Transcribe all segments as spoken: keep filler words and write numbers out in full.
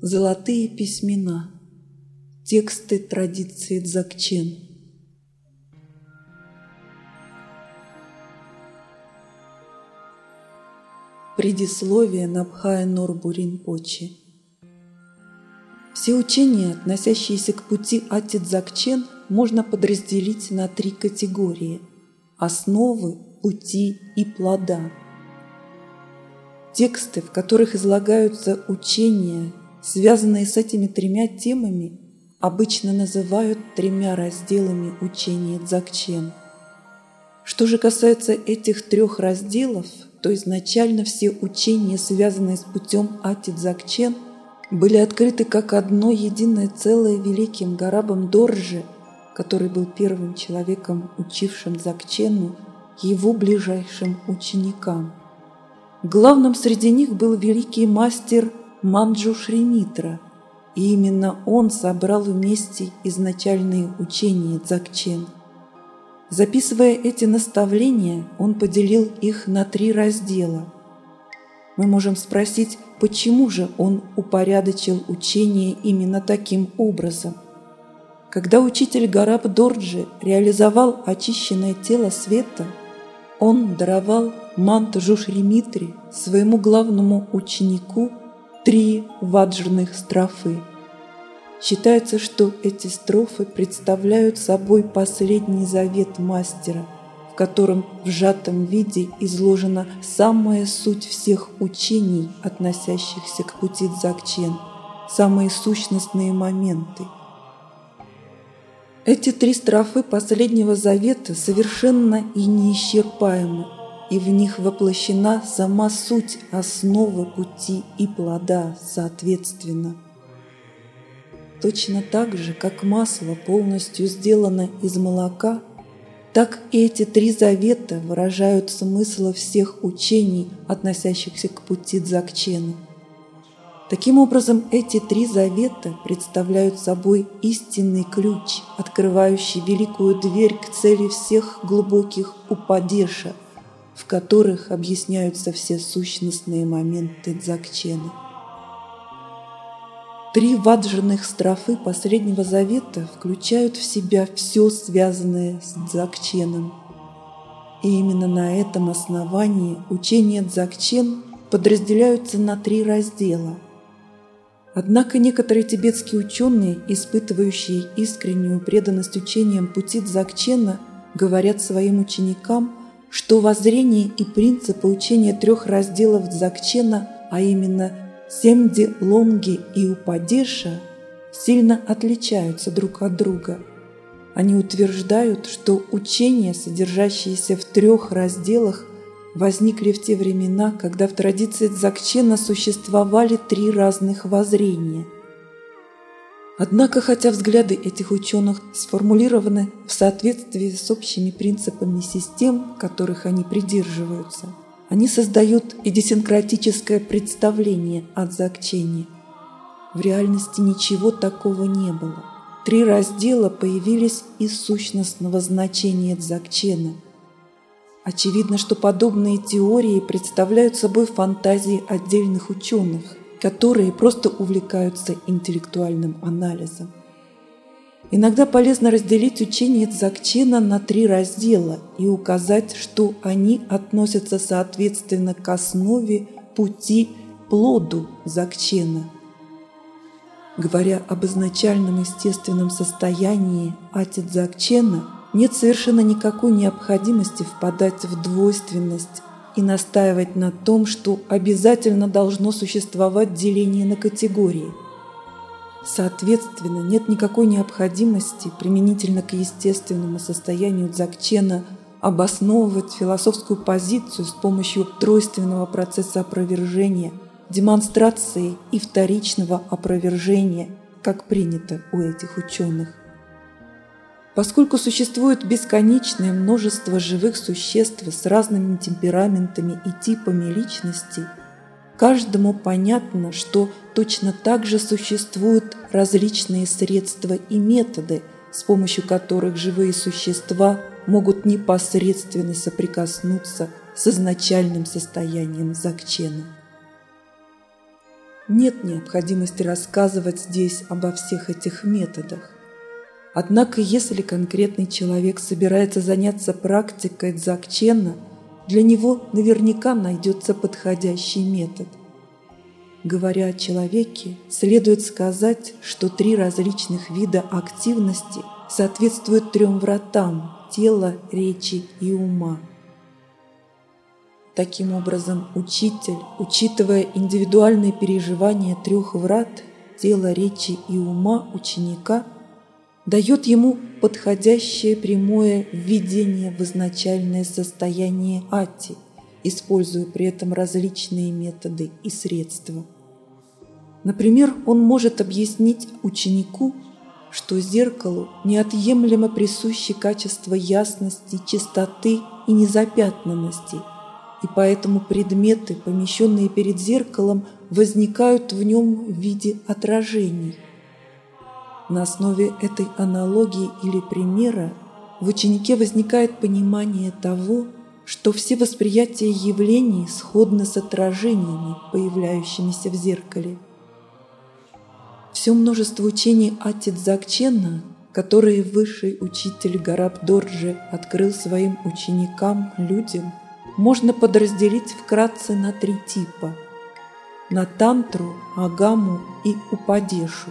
Золотые письмена. Тексты традиции Дзогчен. Предисловие Набхая Норбу Ринпоче. Все учения, относящиеся к пути Ати Дзогчен, можно подразделить на три категории – основы, пути и плода. Тексты, в которых излагаются учения, связанные с этими тремя темами, обычно называют тремя разделами учения Дзогчен. Что же касается этих трех разделов, то изначально все учения, связанные с путем Ати Дзогчен, были открыты как одно единое целое великим Гарабом Дорджи, который был первым человеком, учившим Дзогчену, его ближайшим ученикам. Главным среди них был великий мастер Манджу Шри Митра, и именно он собрал вместе изначальные учения Дзогчен. Записывая эти наставления, он поделил их на три раздела. Мы можем спросить, почему же он упорядочил учение именно таким образом? Когда учитель Гараб Дорджи реализовал очищенное тело света, он даровал Манджу Шри Митре, своему главному ученику, три ваджрных строфы. Считается, что эти строфы представляют собой последний завет мастера, в котором в сжатом виде изложена самая суть всех учений, относящихся к пути Дзогчен, самые сущностные моменты. Эти три строфы последнего завета совершенно и неисчерпаемы, и в них воплощена сама суть основы пути и плода соответственно. Точно так же, как масло полностью сделано из молока, так и эти три завета выражают смысл всех учений, относящихся к пути Дзогчена. Таким образом, эти три завета представляют собой истинный ключ, открывающий великую дверь к цели всех глубоких упадеша, в которых объясняются все сущностные моменты Дзогчена. Три ваджрных строфы последнего завета включают в себя все связанное с Дзогченом. И именно на этом основании учения Дзогчен подразделяются на три раздела. Однако некоторые тибетские ученые, испытывающие искреннюю преданность учениям пути Дзогчена, говорят своим ученикам, что воззрение и принципы учения трех разделов Дзогчена, а именно Семди, Лонги и Упадеша, сильно отличаются друг от друга. Они утверждают, что учения, содержащиеся в трех разделах, возникли в те времена, когда в традиции Дзогчена существовали три разных воззрения. Однако, хотя взгляды этих ученых сформулированы в соответствии с общими принципами систем, которых они придерживаются, они создают идиосинкратическое представление о Дзогчене. В реальности ничего такого не было. Три раздела появились из сущностного значения Дзогчена. Очевидно, что подобные теории представляют собой фантазии отдельных ученых, которые просто увлекаются интеллектуальным анализом. Иногда полезно разделить учение Дзогчена на три раздела и указать, что они относятся соответственно к основе, пути, плоду Дзогчена. Говоря об изначальном естественном состоянии Ати Дзогчена, нет совершенно никакой необходимости впадать в двойственность и настаивать на том, что обязательно должно существовать деление на категории. Соответственно, нет никакой необходимости применительно к естественному состоянию Дзогчена обосновывать философскую позицию с помощью тройственного процесса опровержения, демонстрации и вторичного опровержения, как принято у этих ученых. Поскольку существует бесконечное множество живых существ с разными темпераментами и типами личности, каждому понятно, что точно так же существуют различные средства и методы, с помощью которых живые существа могут непосредственно соприкоснуться с изначальным состоянием Дзогчена. Нет необходимости рассказывать здесь обо всех этих методах. Однако, если конкретный человек собирается заняться практикой дзогчена, для него наверняка найдется подходящий метод. Говоря о человеке, следует сказать, что три различных вида активности соответствуют трем вратам – тела, речи и ума. Таким образом, учитель, учитывая индивидуальные переживания трех врат – тела, речи и ума ученика, дает ему подходящее прямое введение в изначальное состояние ати, используя при этом различные методы и средства. Например, он может объяснить ученику, что зеркалу неотъемлемо присущи качества ясности, чистоты и незапятнанности, и поэтому предметы, помещенные перед зеркалом, возникают в нем в виде отражений. На основе этой аналогии или примера в ученике возникает понимание того, что все восприятия явлений сходны с отражениями, появляющимися в зеркале. Все множество учений Ати Дзогчена, которые высший учитель Гараб Дорджи открыл своим ученикам, людям, можно подразделить вкратце на три типа – на тантру, агаму и упадешу.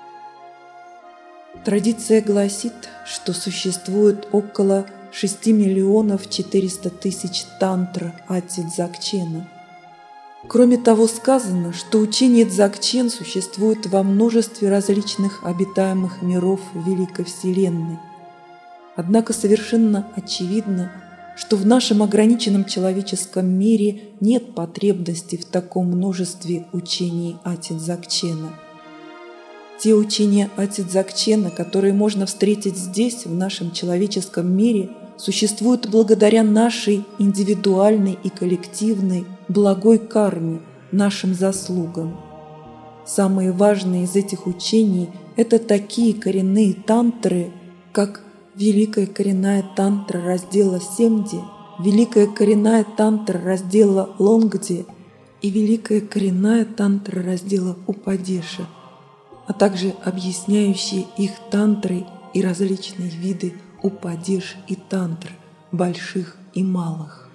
Традиция гласит, что существует около шести миллионов четырёхсот тысяч тантр Ати Дзогчена. Кроме того, сказано, что учение дзогчен существует во множестве различных обитаемых миров Великой Вселенной. Однако совершенно очевидно, что в нашем ограниченном человеческом мире нет потребности в таком множестве учений Ати Дзогчена. Те учения Ати Дзогчена, которые можно встретить здесь, в нашем человеческом мире, существуют благодаря нашей индивидуальной и коллективной благой карме, нашим заслугам. Самые важные из этих учений – это такие коренные тантры, как Великая коренная тантра раздела Семди, Великая коренная тантра раздела Лонгди и Великая коренная тантра раздела Упадеша, а также объясняющие их тантры и различные виды упадеш и тантр, больших и малых.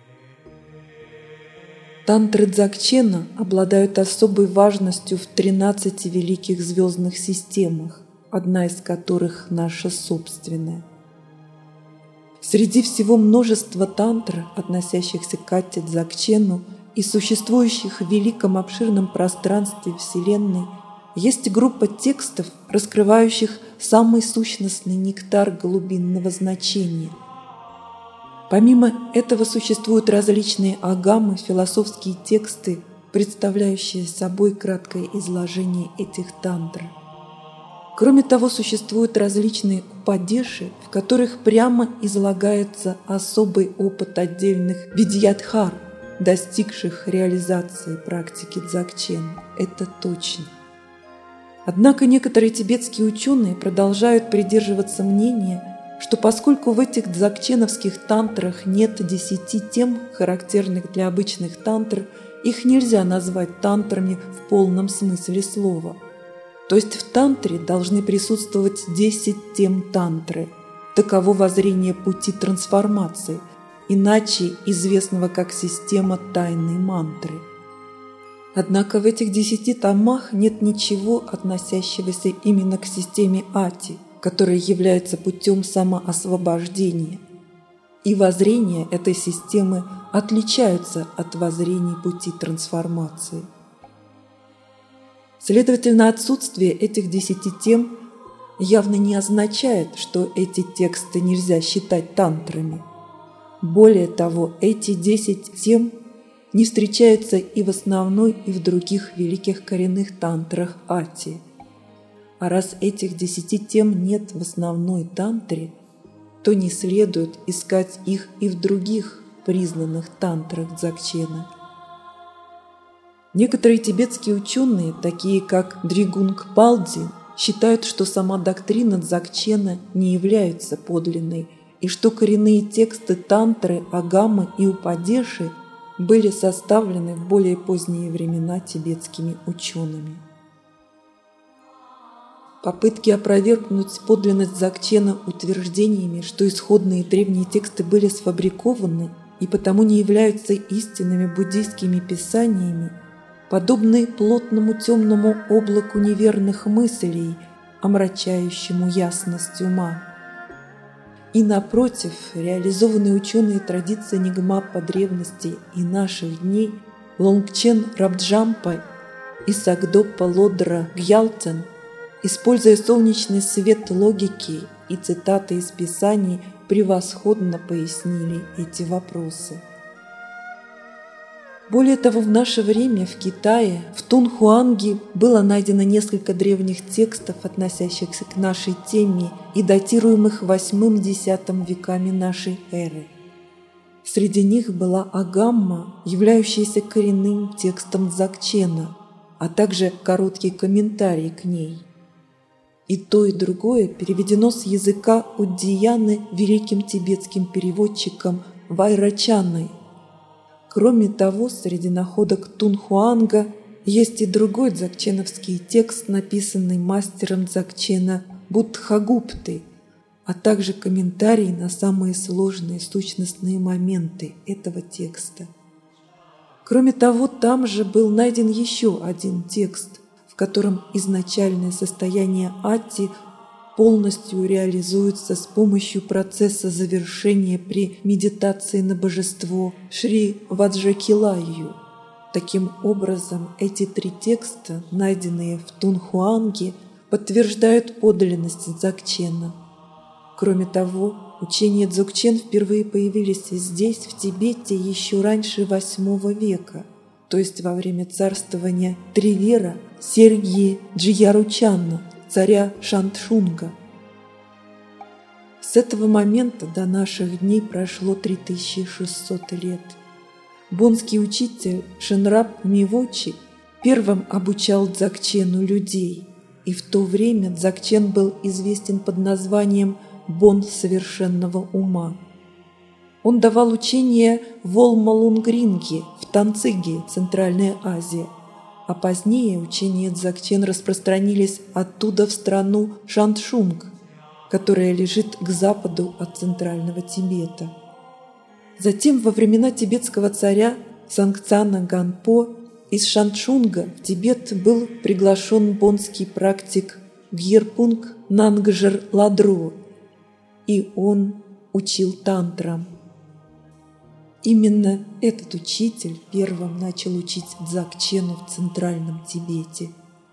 Тантры Дзогчена обладают особой важностью в тринадцати великих звездных системах, одна из которых наша собственная. Среди всего множества тантр, относящихся к Ати Дзогчену и существующих в великом обширном пространстве Вселенной, есть группа текстов, раскрывающих самый сущностный нектар глубинного значения. Помимо этого существуют различные агамы, философские тексты, представляющие собой краткое изложение этих тантр. Кроме того, существуют различные упадеши, в которых прямо излагается особый опыт отдельных видьядхар, достигших реализации практики дзогчен. Это точно. Однако некоторые тибетские ученые продолжают придерживаться мнения, что поскольку в этих дзогченовских тантрах нет десяти тем, характерных для обычных тантр, их нельзя назвать тантрами в полном смысле слова. То есть в тантре должны присутствовать десять тем тантры. Таково воззрение пути трансформации, иначе известного как система тайной мантры. Однако в этих десяти томах нет ничего, относящегося именно к системе Ати, которая является путем самоосвобождения. И воззрения этой системы отличаются от воззрений пути трансформации. Следовательно, отсутствие этих десяти тем явно не означает, что эти тексты нельзя считать тантрами. Более того, эти десять тем не встречаются и в основной, и в других великих коренных тантрах Ати. А раз этих десяти тем нет в основной тантре, то не следует искать их и в других признанных тантрах Дзогчена. Некоторые тибетские ученые, такие как Дригунг Палди, считают, что сама доктрина Дзогчена не является подлинной, и что коренные тексты тантры, агамы и упадеши были составлены в более поздние времена тибетскими учеными. Попытки опровергнуть подлинность Дзогчена утверждениями, что исходные древние тексты были сфабрикованы и потому не являются истинными буддийскими писаниями, подобны плотному темному облаку неверных мыслей, омрачающему ясность ума. И напротив, реализованные ученые традиции Нингма по древности и наших дней Лонгчен Рабджампа и Сагдоппа Лодра Гьялтен, используя солнечный свет логики и цитаты из Писаний, превосходно пояснили эти вопросы. Более того, в наше время в Китае, в Тунхуанге, было найдено несколько древних текстов, относящихся к нашей теме и датируемых восьмым-десятым веками нашей эры. Среди них была Агамма, являющаяся коренным текстом Дзогчена, а также короткий комментарий к ней. И то, и другое переведено с языка Уддияны великим тибетским переводчиком Вайрачаной. Кроме того, среди находок Тунхуанга есть и другой дзогченовский текст, написанный мастером Дзогчена Буддхагуптой, а также комментарий на самые сложные сущностные моменты этого текста. Кроме того, там же был найден еще один текст, в котором изначальное состояние Атти полностью реализуется с помощью процесса завершения при медитации на божество Шри Ваджракилайю. Таким образом, эти три текста, найденные в Тунхуанге, подтверждают подлинность Дзогчена. Кроме того, учения Дзогчен впервые появились здесь, в Тибете, еще раньше восьмого века, то есть во время царствования Тревера Сергии Джияручана, царя Шантшунга. С этого момента до наших дней прошло три тысячи шестьсот лет. Бонский учитель Шенраб Мивочи первым обучал Дзогчену людей, и в то время Дзогчен был известен под названием «Бон совершенного ума». Он давал учение в Олмалунгринге, в Танциге, Центральная Азия, а позднее учения Дзогчен распространились оттуда в страну Шантшунг, которая лежит к западу от Центрального Тибета. Затем, во времена тибетского царя Сангцана Ганпо, из Шантшунга в Тибет был приглашен бонский практик Гьерпунг Нангжер Ладро, и он учил тантрам. Именно этот учитель первым начал учить Дзогчену в Центральном Тибете.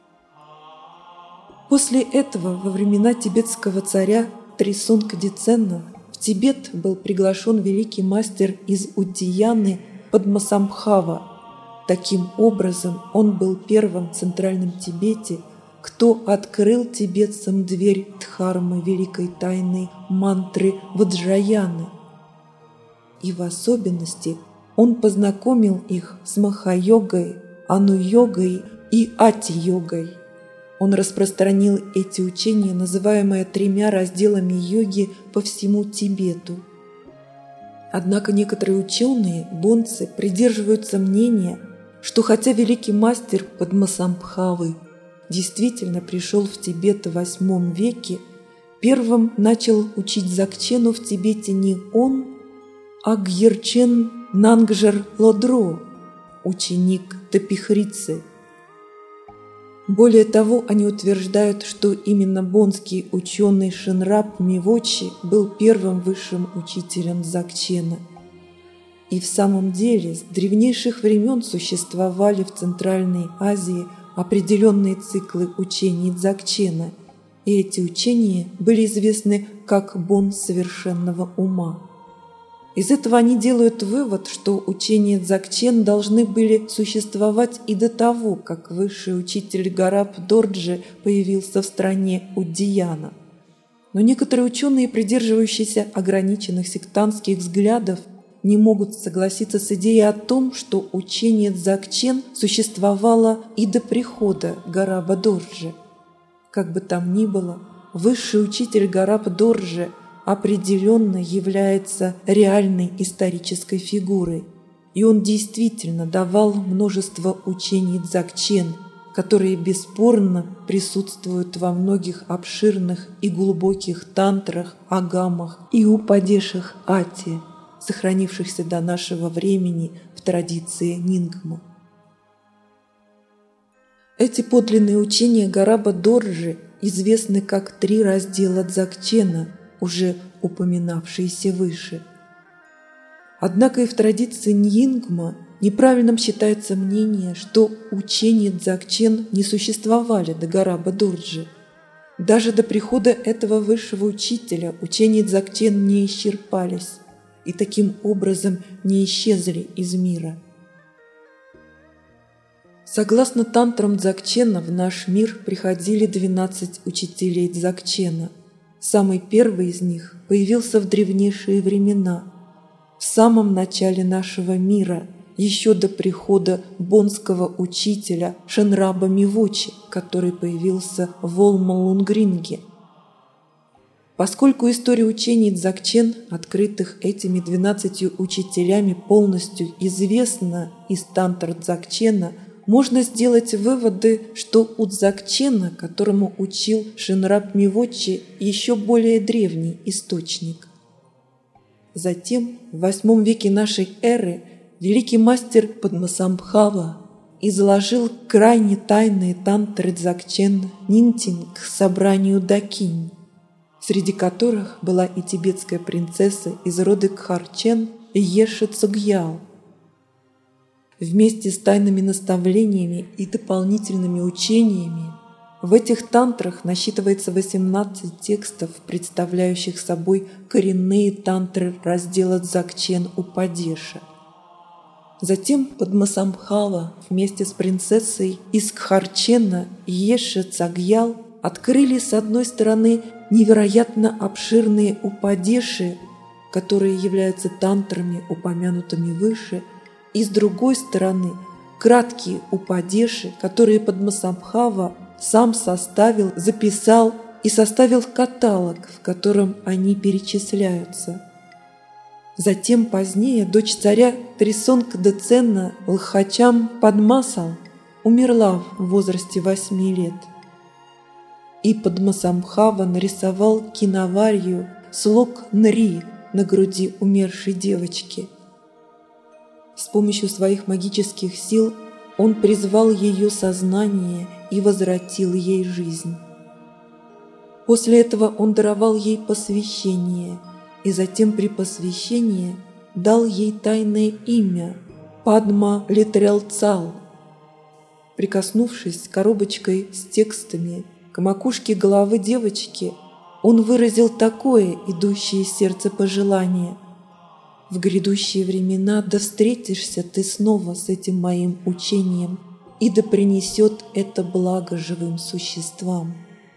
После этого, во времена тибетского царя Трисунг-Дицена, в Тибет был приглашен великий мастер из Уддияны Падмасамбхава. Таким образом, он был первым в Центральном Тибете, кто открыл тибетцам дверь Дхармы великой тайны мантры Ваджраяны. И в особенности он познакомил их с Маха-йогой, Ану-йогой и Ати-йогой. Он распространил эти учения, называемые тремя разделами йоги, по всему Тибету. Однако некоторые ученые, бонцы, придерживаются мнения, что хотя великий мастер Падмасамбхавы действительно пришел в Тибет в восьмом веке, первым начал учить Дзогчену в Тибете не он, а Гьерчен Нангжер Лодро, ученик Тапихрицы. Более того, они утверждают, что именно бонский ученый Шенраб Мивочи был первым высшим учителем Дзогчена. И в самом деле с древнейших времен существовали в Центральной Азии определенные циклы учений Дзогчена, и эти учения были известны как Бон совершенного ума. Из этого они делают вывод, что учения Дзогчен должны были существовать и до того, как высший учитель Гараб Дорджи появился в стране Уддияна. Но некоторые ученые, придерживающиеся ограниченных сектантских взглядов, не могут согласиться с идеей о том, что учение Дзогчен существовало и до прихода Гараба Дорджи. Как бы там ни было, высший учитель Гараб Дорджи определенно является реальной исторической фигурой, и он действительно давал множество учений Дзогчен, которые бесспорно присутствуют во многих обширных и глубоких тантрах, агамах и упадешах ати, сохранившихся до нашего времени в традиции нингма. Эти подлинные учения Гараба Дорджи известны как три раздела Дзогчена, уже упоминавшиеся выше. Однако и в традиции Ньингма неправильным считается мнение, что учения Дзогчен не существовали до Гараба Дорджи. Даже до прихода этого высшего учителя учения Дзогчен не исчерпались и таким образом не исчезли из мира. Согласно тантрам Дзогчена, в наш мир приходили двенадцать учителей Дзогчена. Самый первый из них появился в древнейшие времена, в самом начале нашего мира, еще до прихода бонского учителя Шенраба Мивочи, который появился в Олма-Лунгринге. Поскольку история учений Дзогчен, открытых этими двенадцатью учителями, полностью известна из тантр Дзогчена, можно сделать выводы, что у Дзогчена, которому учил Шенраб Мивочи, еще более древний источник. Затем, в восьмом веке нашей эры, великий мастер Падмасамбхава изложил крайне тайные тантры Дзогчен Нинтинг собранию Дакинь, среди которых была и тибетская принцесса из рода Кхарчен Еше Цогьял. Вместе с тайными наставлениями и дополнительными учениями в этих тантрах насчитывается восемнадцать текстов, представляющих собой коренные тантры раздела Дзогчен Упадеша. Затем Падмасамбхава вместе с принцессой из Кхарчена Еше Цогьял открыли с одной стороны невероятно обширные упадеши, которые являются тантрами, упомянутыми выше, и с другой стороны краткие упадеши, которые Падмасамбхава сам составил, записал и составил каталог, в котором они перечисляются. Затем позднее дочь царя Трисонгдецена Лхачам Падмасал умерла в возрасте восьми лет. И Падмасамбхава нарисовал киноварью слог Нри на груди умершей девочки. С помощью своих магических сил он призвал ее сознание и возвратил ей жизнь. После этого он даровал ей посвящение, и затем при посвящении дал ей тайное имя Падма Литрелцал. Прикоснувшись коробочкой с текстами к макушке головы девочки, он выразил такое идущее из сердца пожелание: «В грядущие времена да встретишься ты снова с этим моим учением, и да принесет это благо живым существам».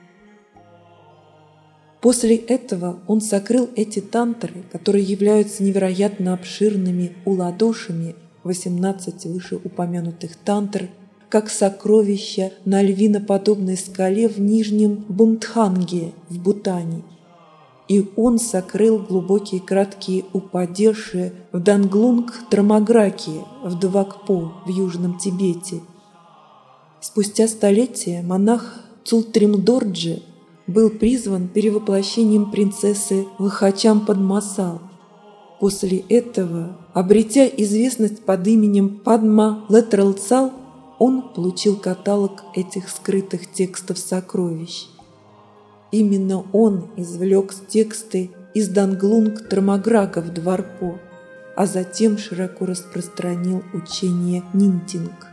После этого он сокрыл эти тантры, которые являются невероятно обширными уладошами, восемнадцать вышеупомянутых тантр, как сокровища на львиноподобной скале в Нижнем Бумтханге в Бутане. И он сокрыл глубокие краткие упадеши в Данглунг-Трамаграке, в Двакпо в Южном Тибете. Спустя столетия монах Цултримдорджи был призван перевоплощением принцессы Лхачам Падмасал. После этого, обретя известность под именем Падма Литрелцал, он получил каталог этих скрытых текстов сокровищ. Именно он извлек тексты из Данглунг-Трамаграка в Дварпо, а затем широко распространил учение Нинтинг.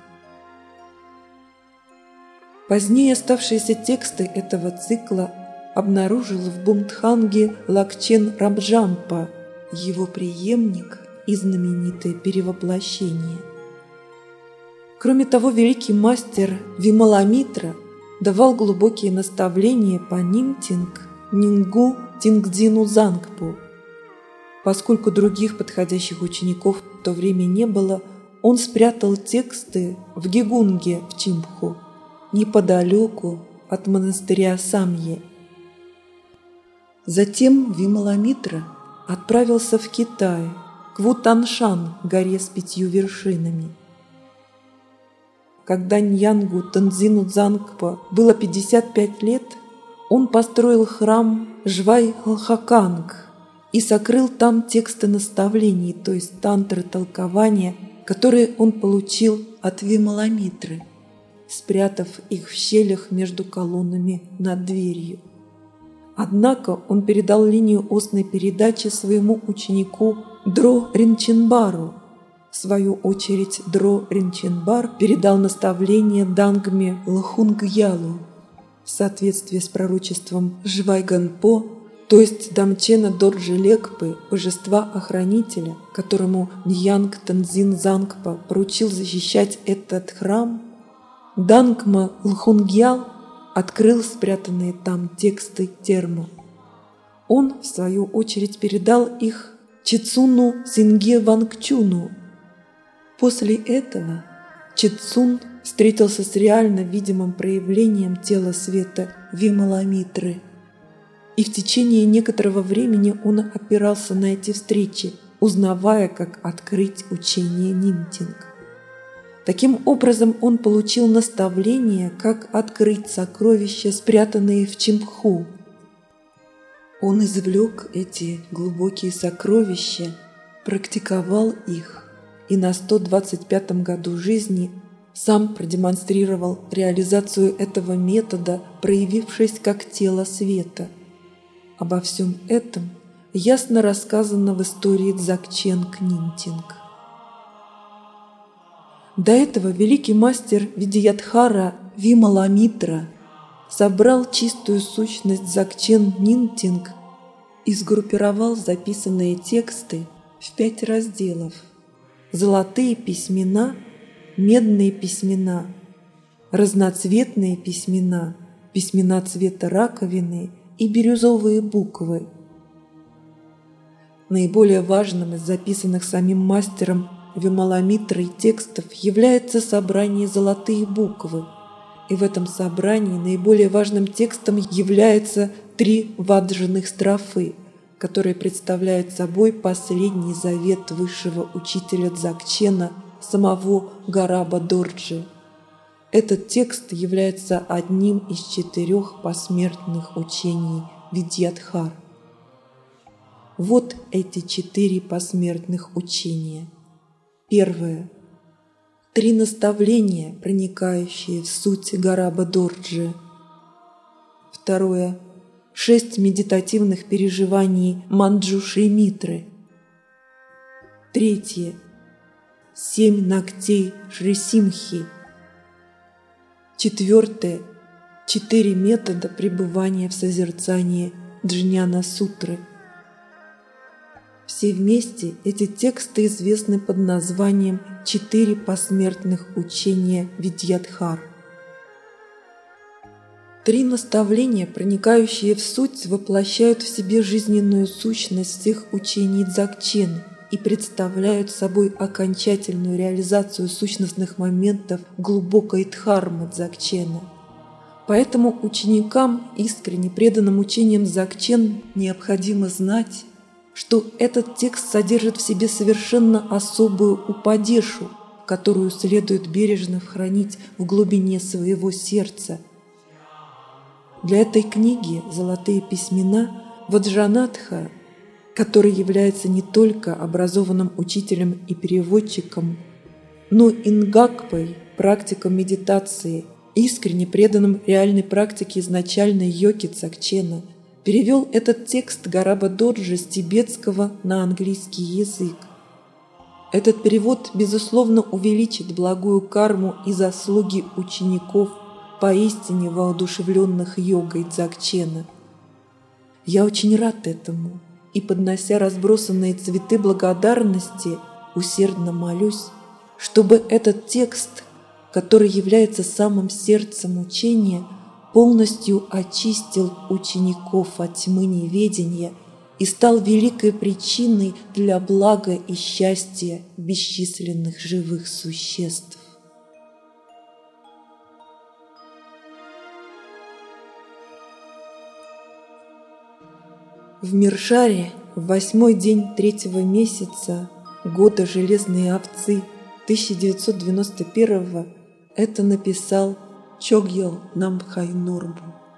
Позднее оставшиеся тексты этого цикла обнаружил в Бумтханге Лакчен Рамджампа, его преемник и знаменитое перевоплощение. Кроме того, великий мастер Вималамитра давал глубокие наставления по Нимтинг, Нингу, Тингдзину Зангпу. Поскольку других подходящих учеников в то время не было, он спрятал тексты в Гигунге в Чимпху, неподалеку от монастыря Самье. Затем Вималамитра отправился в Китай, к к Вутаншан, горе с пятью вершинами. Когда Ньянгу Тензину Дзангпа было пятьдесят пять лет, он построил храм Жвай-Лхаканг и сокрыл там тексты наставлений, то есть тантры толкования, которые он получил от Вималамитры, спрятав их в щелях между колоннами над дверью. Однако он передал линию устной передачи своему ученику Дро Ринченбару. В свою очередь Дро Ринченбар передал наставление Дангме Лхунгьялу в соответствии с пророчеством Жвайганпо, то есть Дамчена Дорджи Лекпы, божества-охранителя, которому Ньянг Тензин Зангпа поручил защищать этот храм. Дангма Лхунгьял открыл спрятанные там тексты термо. Он, в свою очередь, передал их Чицуну Синге Вангчуну. После этого Чицун встретился с реально видимым проявлением тела света Вималамитры. И в течение некоторого времени он опирался на эти встречи, узнавая, как открыть учение Нимтинг. Таким образом, он получил наставление, как открыть сокровища, спрятанные в Чимпху. Он извлек эти глубокие сокровища, практиковал их и на сто двадцать пятом году жизни сам продемонстрировал реализацию этого метода, проявившись как тело света. Обо всем этом ясно рассказано в истории Дзогчен Книнтинг. До этого великий мастер Видиядхара Вималамитра собрал чистую сущность Дзогчен Нинтинг и сгруппировал записанные тексты в пять разделов: золотые письмена, медные письмена, разноцветные письмена, письмена цвета раковины и бирюзовые буквы. Наиболее важным из записанных самим мастером Вималамитрой текстов является собрание «Золотые буквы», и в этом собрании наиболее важным текстом является три ваджаных строфы, которые представляют собой последний завет высшего учителя Дзогчена, самого Гараба Дорджи. Этот текст является одним из четырех посмертных учений Видьядхар. Вот эти четыре посмертных учения. Первое. Три наставления, проникающие в суть Гараба Дорджи. Второе. Шесть медитативных переживаний Манджуши Митры. Третье. Семь ногтей Шрисимхи. Четвертое. Четыре метода пребывания в созерцании Джняна-сутры. Все вместе эти тексты известны под названием «Четыре посмертных учения Видьядхар». Три наставления, проникающие в суть, воплощают в себе жизненную сущность всех учений Дзогчена и представляют собой окончательную реализацию сущностных моментов глубокой дхармы Дзогчена. Поэтому ученикам, искренне преданным учениям Дзогчен, необходимо знать, что этот текст содержит в себе совершенно особую упадешу, которую следует бережно хранить в глубине своего сердца. Для этой книги «Золотые письмена» Ваджанатха, который является не только образованным учителем и переводчиком, но и нгакпой, практиком медитации, искренне преданным реальной практике изначальной йоги Дзогчена, перевел этот текст Гараба Дорджи с тибетского на английский язык. Этот перевод, безусловно, увеличит благую карму и заслуги учеников, поистине воодушевленных йогой Дзогчена. Я очень рад этому и, поднося разбросанные цветы благодарности, усердно молюсь, чтобы этот текст, который является самым сердцем учения, полностью очистил учеников от тьмы неведения и стал великой причиной для блага и счастья бесчисленных живых существ. В Миршаре в восьмой день третьего месяца года железной овцы тысяча девятьсот девяносто первого это написал Чогьел Намбхай Норбу.